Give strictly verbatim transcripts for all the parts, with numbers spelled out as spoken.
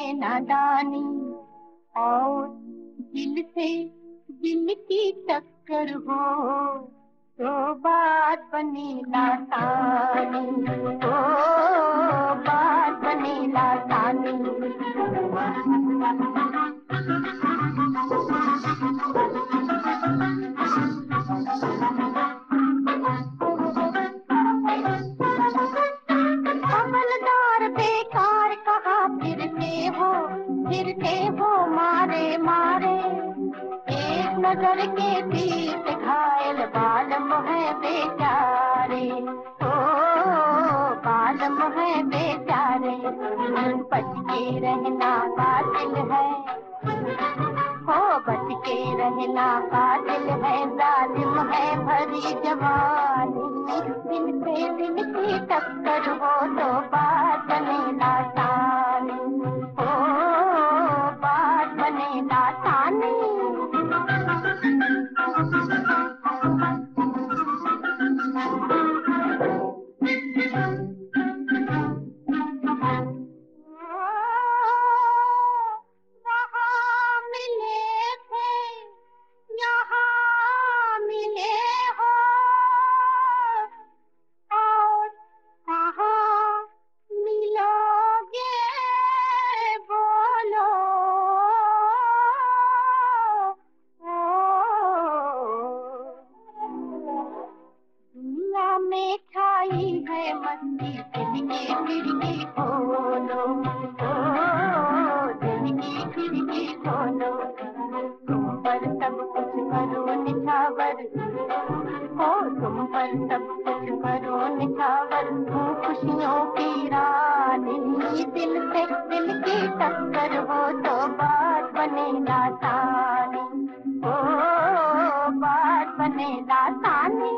नादानी, और दिल से दिल की टक्कर हो तो बात बनी लासानी, ओ बात बनी लासानी। खबरदार बेकार कहा फिरते हो, फिरते हो मारे मारे, एक नजर के बीच घायल बालम है बेचारे, ओ बालम है बेचारे। बच के रहना कातिल है, ओ बच के रहना कातिल है, जालिम है भरी जवानी, दिल से दिल की टक्कर हो तो बात बने लासानी, ओ बात बने लासानी। में छाई है मस्ती, दिल की खिड़की खोलो, ओ दिल की खिड़की खोलो, तुम पर सब कुछ करो निछावर, ओ तुम पर सब कुछ करो निछावर, तू खुशियों की रानी, दिल से दिल की टक्कर हो तो बात बने लासानी, ओ बात बने लासानी।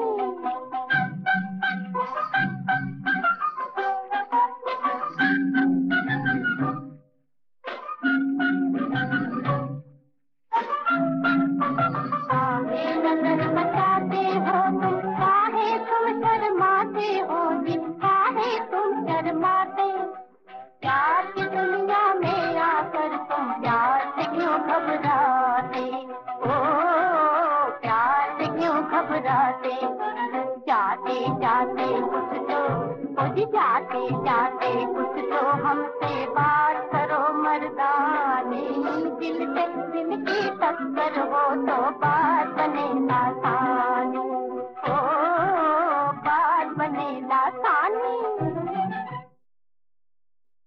नजर बचाते हो तुम, काहे तुम शर्माते हो, काहे तुम शर्माते, प्यार की दुनिया में आकर तुम प्यार से क्यों घबराते, ओ प्यार से क्यों घबराते। जाते जाते कुछ तो, कुछ जाते जाते कुछ तो हमसे बात करो मर्दानी, दिल से दिल की टक्कर हो तो बात बने लासानी, ओ बात बने लासानी।